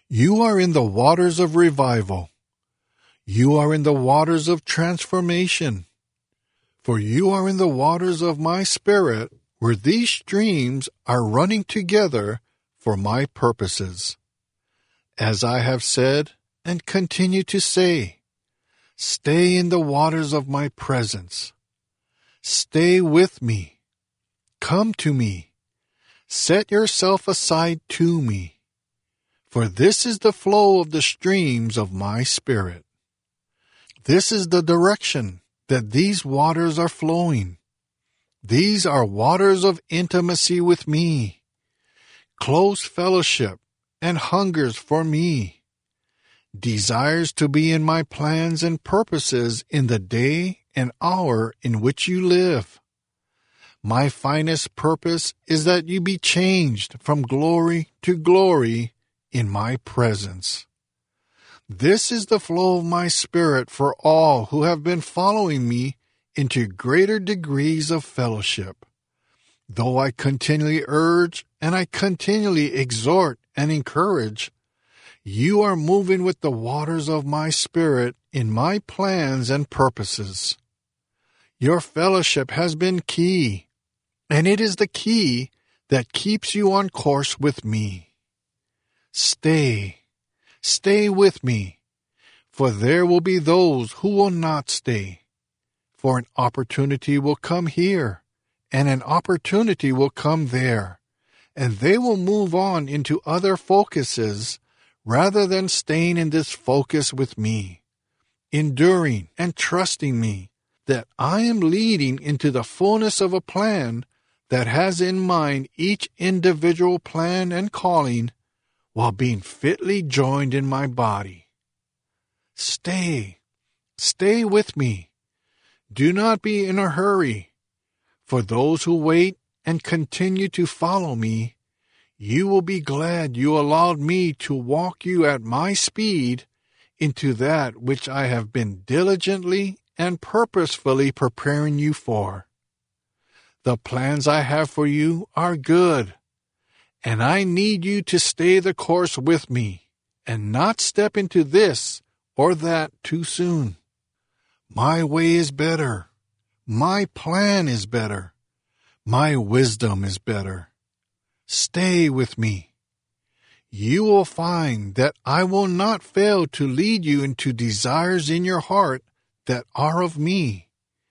You are in the waters of revival. You are in the waters of transformation. For you are in the waters of my spirit, where these streams are running together for my purposes. As I have said and continue to say, stay in the waters of my presence. Stay with me. Come to me. Set yourself aside to me. For this is the flow of the streams of my spirit. This is the direction that these waters are flowing. These are waters of intimacy with me, close fellowship and hungers for me, desires to be in my plans and purposes in the day and hour in which you live. My finest purpose is that you be changed from glory to glory in my presence. This is the flow of my spirit for all who have been following me into greater degrees of fellowship. Though I continually urge and I continually exhort and encourage, you are moving with the waters of my spirit in my plans and purposes. Your fellowship has been key, and it is the key that keeps you on course with me. Stay with me, for there will be those who will not stay. For an opportunity will come here, and an opportunity will come there, and they will move on into other focuses rather than staying in this focus with me, enduring and trusting me that I am leading into the fullness of a plan that has in mind each individual plan and calling while being fitly joined in my body. Stay with me. Do not be in a hurry. For those who wait and continue to follow me, you will be glad you allowed me to walk you at my speed into that which I have been diligently and purposefully preparing you for. The plans I have for you are good, and I need you to stay the course with me and not step into this or that too soon. My way is better. My plan is better. My wisdom is better. Stay with me. You will find that I will not fail to lead you into desires in your heart that are of me.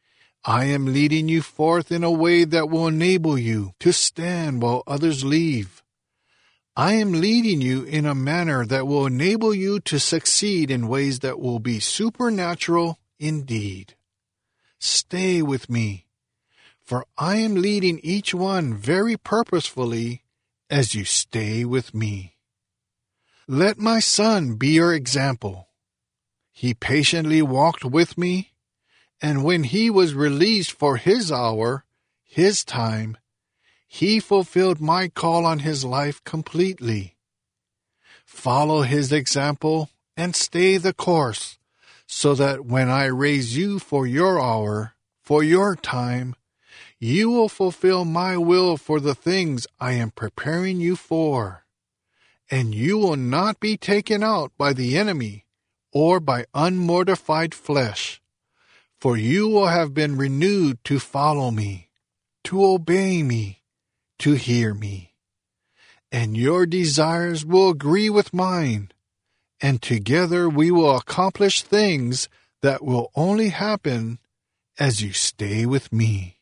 I am leading you forth in a way that will enable you to stand while others leave. I am leading you in a manner that will enable you to succeed in ways that will be supernatural indeed. Stay with me, for I am leading each one very purposefully as you stay with me. Let my son be your example. He patiently walked with me, and when he was released for his hour, his time, he fulfilled my call on his life completely. Follow his example and stay the course, so that when I raise you for your hour, for your time, you will fulfill my will for the things I am preparing you for. And you will not be taken out by the enemy or by unmortified flesh, for you will have been renewed to follow me, to obey me, to hear me. And your desires will agree with mine, and together we will accomplish things that will only happen as you stay with me.